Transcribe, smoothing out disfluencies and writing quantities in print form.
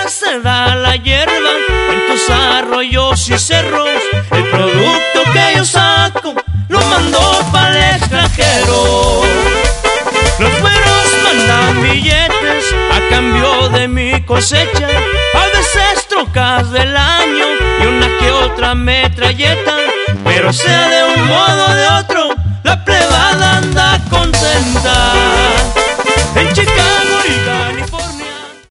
se da la hierba en tus arroyos y cerros. El producto que yo saco lo mando para el extranjero. Los güeros mandan billetes a cambio de mi cosecha, a veces trocas del año y una que otra metralleta, pero sea de un modo o de otro